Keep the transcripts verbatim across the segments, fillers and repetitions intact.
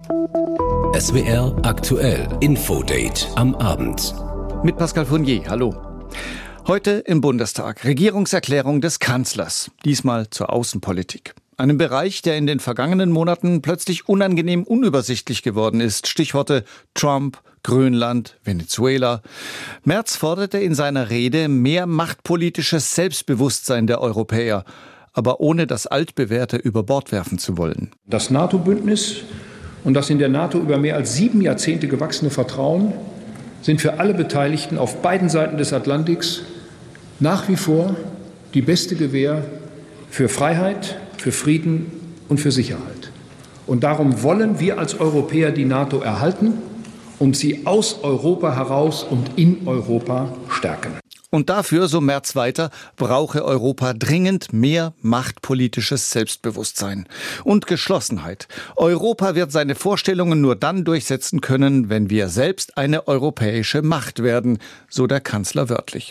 S W R aktuell Infodate am Abend. Mit Pascal Fournier, hallo. Heute im Bundestag Regierungserklärung des Kanzlers, diesmal zur Außenpolitik. Einem Bereich, der in den vergangenen Monaten plötzlich unangenehm unübersichtlich geworden ist. Stichworte Trump, Grönland, Venezuela. Merz forderte in seiner Rede mehr machtpolitisches Selbstbewusstsein der Europäer, aber ohne das Altbewährte über Bord werfen zu wollen. Das NATO-Bündnis und das in der NATO über mehr als sieben Jahrzehnte gewachsene Vertrauen sind für alle Beteiligten auf beiden Seiten des Atlantiks nach wie vor die beste Gewähr für Freiheit, für Frieden und für Sicherheit. Und darum wollen wir als Europäer die NATO erhalten und sie aus Europa heraus und in Europa stärken. Und dafür, so Merz weiter, brauche Europa dringend mehr machtpolitisches Selbstbewusstsein und Geschlossenheit. Europa wird seine Vorstellungen nur dann durchsetzen können, wenn wir selbst eine europäische Macht werden, so der Kanzler wörtlich.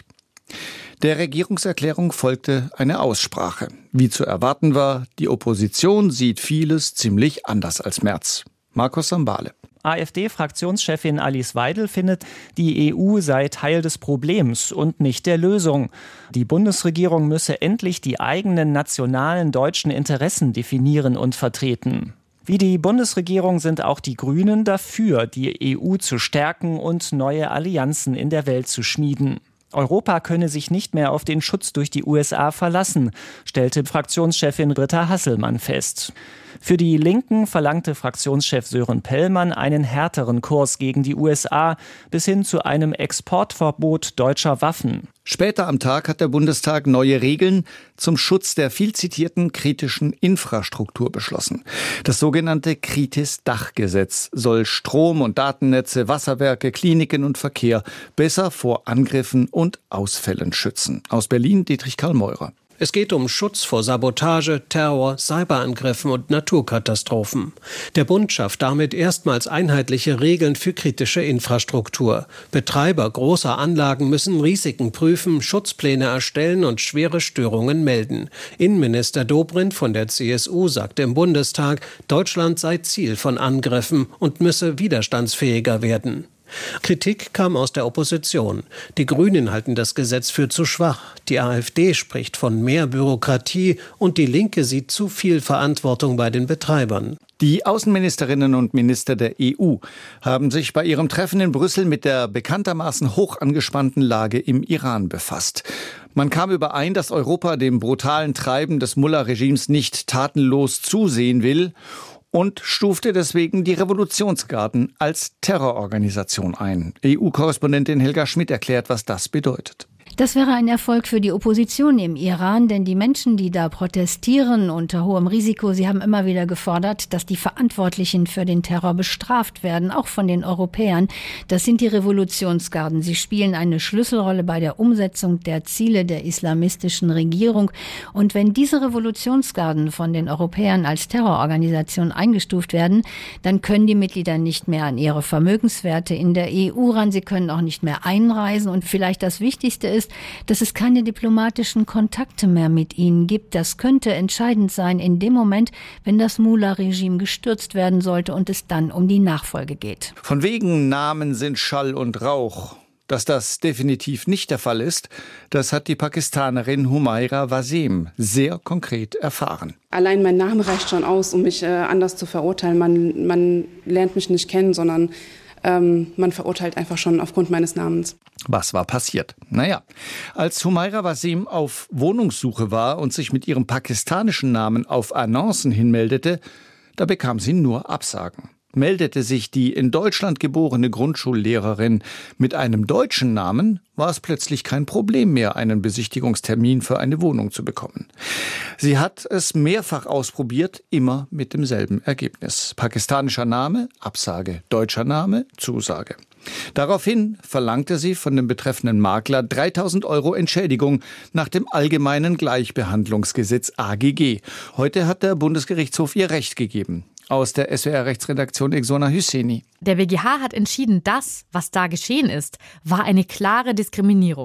Der Regierungserklärung folgte eine Aussprache. Wie zu erwarten war, die Opposition sieht vieles ziemlich anders als Merz. Markus Sambale. AfD-Fraktionschefin Alice Weidel findet, die E U sei Teil des Problems und nicht der Lösung. Die Bundesregierung müsse endlich die eigenen nationalen deutschen Interessen definieren und vertreten. Wie die Bundesregierung sind auch die Grünen dafür, die E U zu stärken und neue Allianzen in der Welt zu schmieden. Europa könne sich nicht mehr auf den Schutz durch die U S A verlassen, stellte Fraktionschefin Britta Hasselmann fest. Für die Linken verlangte Fraktionschef Sören Pellmann einen härteren Kurs gegen die U S A bis hin zu einem Exportverbot deutscher Waffen. Später am Tag hat der Bundestag neue Regeln zum Schutz der viel zitierten kritischen Infrastruktur beschlossen. Das sogenannte Kritis-Dach-Gesetz soll Strom- und Datennetze, Wasserwerke, Kliniken und Verkehr besser vor Angriffen und Ausfällen schützen. Aus Berlin Dietrich Karl Meurer. Es geht um Schutz vor Sabotage, Terror, Cyberangriffen und Naturkatastrophen. Der Bund schafft damit erstmals einheitliche Regeln für kritische Infrastruktur. Betreiber großer Anlagen müssen Risiken prüfen, Schutzpläne erstellen und schwere Störungen melden. Innenminister Dobrindt von der C S U sagte im Bundestag, Deutschland sei Ziel von Angriffen und müsse widerstandsfähiger werden. Kritik kam aus der Opposition. Die Grünen halten das Gesetz für zu schwach. Die AfD spricht von mehr Bürokratie und die Linke sieht zu viel Verantwortung bei den Betreibern. Die Außenministerinnen und Minister der E U haben sich bei ihrem Treffen in Brüssel mit der bekanntermaßen hoch angespannten Lage im Iran befasst. Man kam überein, dass Europa dem brutalen Treiben des Mullah-Regimes nicht tatenlos zusehen will und stufte deswegen die Revolutionsgarden als Terrororganisation ein. E U-Korrespondentin Helga Schmidt erklärt, was das bedeutet. Das wäre ein Erfolg für die Opposition im Iran, denn die Menschen, die da protestieren unter hohem Risiko, sie haben immer wieder gefordert, dass die Verantwortlichen für den Terror bestraft werden, auch von den Europäern. Das sind die Revolutionsgarden. Sie spielen eine Schlüsselrolle bei der Umsetzung der Ziele der islamistischen Regierung. Und wenn diese Revolutionsgarden von den Europäern als Terrororganisation eingestuft werden, dann können die Mitglieder nicht mehr an ihre Vermögenswerte in der E U ran. Sie können auch nicht mehr einreisen. Und vielleicht das Wichtigste ist, dass es keine diplomatischen Kontakte mehr mit ihnen gibt. Das könnte entscheidend sein in dem Moment, wenn das Mullah-Regime gestürzt werden sollte und es dann um die Nachfolge geht. Von wegen Namen sind Schall und Rauch. Dass das definitiv nicht der Fall ist, das hat die Pakistanerin Humaira Waseem sehr konkret erfahren. Allein mein Name reicht schon aus, um mich äh, anders zu verurteilen. Man, man lernt mich nicht kennen, sondern ähm, man verurteilt einfach schon aufgrund meines Namens. Was war passiert? Naja, als Humaira Waseem auf Wohnungssuche war und sich mit ihrem pakistanischen Namen auf Annoncen hinmeldete, da bekam sie nur Absagen. Meldete sich die in Deutschland geborene Grundschullehrerin mit einem deutschen Namen, war es plötzlich kein Problem mehr, einen Besichtigungstermin für eine Wohnung zu bekommen. Sie hat es mehrfach ausprobiert, immer mit demselben Ergebnis. Pakistanischer Name, Absage, deutscher Name, Zusage. Daraufhin verlangte sie von dem betreffenden Makler dreitausend Euro Entschädigung nach dem Allgemeinen Gleichbehandlungsgesetz A G G. Heute hat der Bundesgerichtshof ihr Recht gegeben. Aus der S W R-Rechtsredaktion Exona Hüsseini. Der B G H hat entschieden, das, was da geschehen ist, war eine klare Diskriminierung.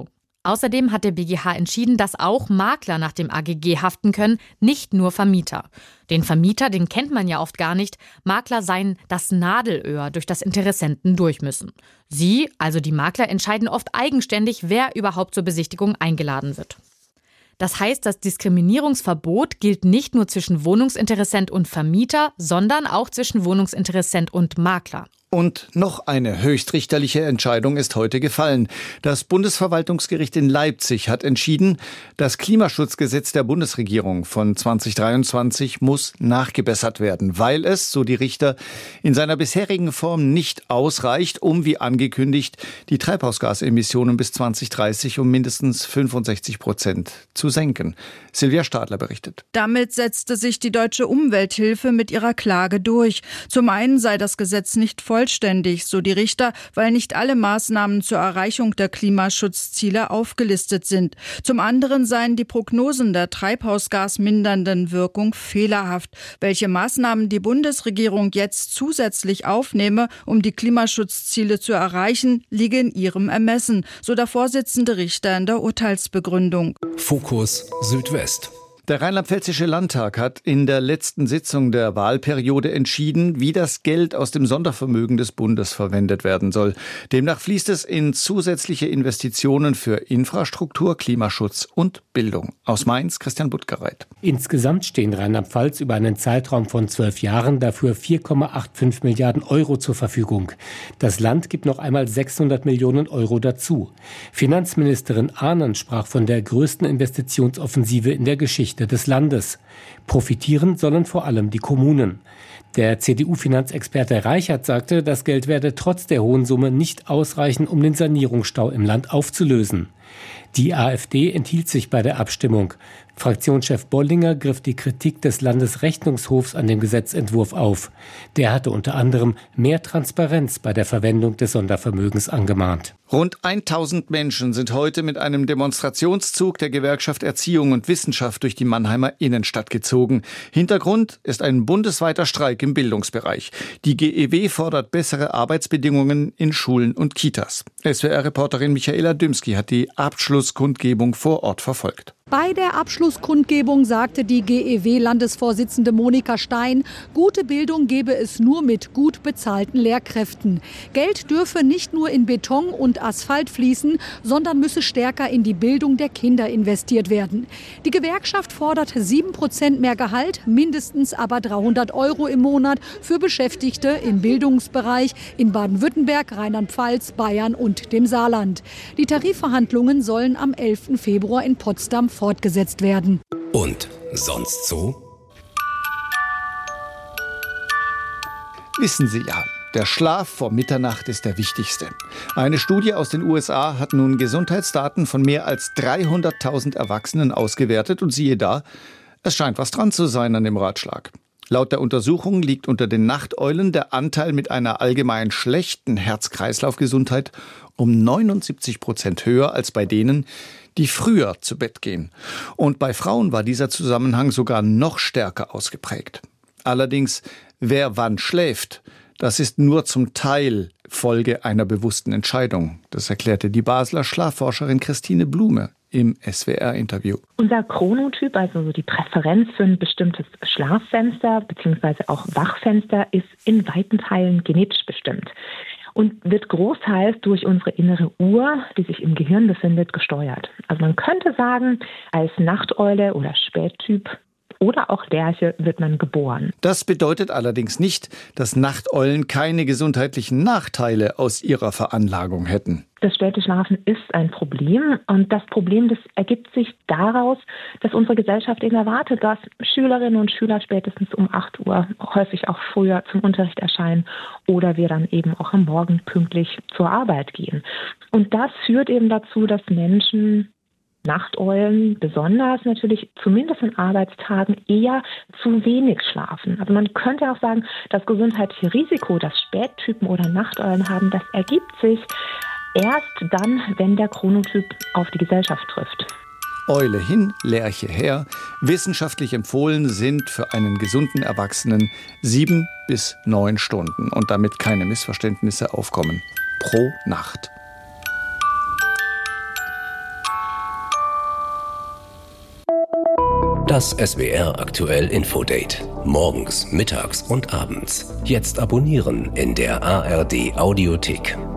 Außerdem hat der B G H entschieden, dass auch Makler nach dem A G G haften können, nicht nur Vermieter. Den Vermieter, den kennt man ja oft gar nicht. Makler seien das Nadelöhr, durch das Interessenten durch müssen. Sie, also die Makler, entscheiden oft eigenständig, wer überhaupt zur Besichtigung eingeladen wird. Das heißt, das Diskriminierungsverbot gilt nicht nur zwischen Wohnungsinteressent und Vermieter, sondern auch zwischen Wohnungsinteressent und Makler. Und noch eine höchstrichterliche Entscheidung ist heute gefallen. Das Bundesverwaltungsgericht in Leipzig hat entschieden, das Klimaschutzgesetz der Bundesregierung von zwanzig dreiundzwanzig muss nachgebessert werden, weil es, so die Richter, in seiner bisherigen Form nicht ausreicht, um, wie angekündigt, die Treibhausgasemissionen bis zwanzig dreißig um mindestens fünfundsechzig Prozent zu senken. Silvia Stadler berichtet. Damit setzte sich die Deutsche Umwelthilfe mit ihrer Klage durch. Zum einen sei das Gesetz nicht vollständig, so die Richter, weil nicht alle Maßnahmen zur Erreichung der Klimaschutzziele aufgelistet sind. Zum anderen seien die Prognosen der treibhausgasmindernden Wirkung fehlerhaft. Welche Maßnahmen die Bundesregierung jetzt zusätzlich aufnehme, um die Klimaschutzziele zu erreichen, liege in ihrem Ermessen, so der Vorsitzende Richter in der Urteilsbegründung. Fokus Südwest. Der Rheinland-Pfälzische Landtag hat in der letzten Sitzung der Wahlperiode entschieden, wie das Geld aus dem Sondervermögen des Bundes verwendet werden soll. Demnach fließt es in zusätzliche Investitionen für Infrastruktur, Klimaschutz und Bildung. Aus Mainz, Christian Buttgereit. Insgesamt stehen Rheinland-Pfalz über einen Zeitraum von zwölf Jahren dafür vier Komma fünfundachtzig Milliarden Euro zur Verfügung. Das Land gibt noch einmal sechshundert Millionen Euro dazu. Finanzministerin Ahnen sprach von der größten Investitionsoffensive in der Geschichte des Landes. Profitieren sollen vor allem die Kommunen. Der C D U-Finanzexperte Reichert sagte, das Geld werde trotz der hohen Summe nicht ausreichen, um den Sanierungsstau im Land aufzulösen. Die AfD enthielt sich bei der Abstimmung. Fraktionschef Bollinger griff die Kritik des Landesrechnungshofs an dem Gesetzentwurf auf. Der hatte unter anderem mehr Transparenz bei der Verwendung des Sondervermögens angemahnt. Rund tausend Menschen sind heute mit einem Demonstrationszug der Gewerkschaft Erziehung und Wissenschaft durch die Mannheimer Innenstadt gezogen. Hintergrund ist ein bundesweiter Streik im Bildungsbereich. Die G E W fordert bessere Arbeitsbedingungen in Schulen und Kitas. S W R-Reporterin Michaela Dümski hat die Abschlusskundgebung vor Ort verfolgt. Bei der Abschlusskundgebung sagte die G E W-Landesvorsitzende Monika Stein, gute Bildung gebe es nur mit gut bezahlten Lehrkräften. Geld dürfe nicht nur in Beton und Asphalt fließen, sondern müsse stärker in die Bildung der Kinder investiert werden. Die Gewerkschaft fordert sieben Prozent mehr Gehalt, mindestens aber dreihundert Euro im Monat für Beschäftigte im Bildungsbereich in Baden-Württemberg, Rheinland-Pfalz, Bayern und dem Saarland. Die Tarifverhandlungen sollen am elften Februar in Potsdam fortgesetzt werden. Und sonst so? Wissen Sie ja, der Schlaf vor Mitternacht ist der wichtigste. Eine Studie aus den U S A hat nun Gesundheitsdaten von mehr als dreihunderttausend Erwachsenen ausgewertet und siehe da, es scheint was dran zu sein an dem Ratschlag. Laut der Untersuchung liegt unter den Nachteulen der Anteil mit einer allgemein schlechten Herz-Kreislauf-Gesundheit um neunundsiebzig Prozent höher als bei denen, die früher zu Bett gehen. Und bei Frauen war dieser Zusammenhang sogar noch stärker ausgeprägt. Allerdings, wer wann schläft, das ist nur zum Teil Folge einer bewussten Entscheidung. Das erklärte die Basler Schlafforscherin Christine Blume im S W R-Interview. Unser Chronotyp, also die Präferenz für ein bestimmtes Schlaffenster bzw. auch Wachfenster, ist in weiten Teilen genetisch bestimmt und wird großteils durch unsere innere Uhr, die sich im Gehirn befindet, gesteuert. Also man könnte sagen, als Nachteule oder Spättyp oder auch Lerche wird man geboren. Das bedeutet allerdings nicht, dass Nachteulen keine gesundheitlichen Nachteile aus ihrer Veranlagung hätten. Das späte Schlafen ist ein Problem und das Problem, das ergibt sich daraus, dass unsere Gesellschaft eben erwartet, dass Schülerinnen und Schüler spätestens um acht Uhr, häufig auch früher zum Unterricht erscheinen oder wir dann eben auch am Morgen pünktlich zur Arbeit gehen. Und das führt eben dazu, dass Menschen, Nachteulen besonders natürlich, zumindest in Arbeitstagen, eher zu wenig schlafen. Also man könnte auch sagen, das gesundheitliche Risiko, das Spättypen oder Nachteulen haben, das ergibt sich erst dann, wenn der Chronotyp auf die Gesellschaft trifft. Eule hin, Lerche her. Wissenschaftlich empfohlen sind für einen gesunden Erwachsenen sieben bis neun Stunden und damit keine Missverständnisse aufkommen. Pro Nacht. Das S W R aktuell Infodate. Morgens, mittags und abends. Jetzt abonnieren in der A R D Audiothek.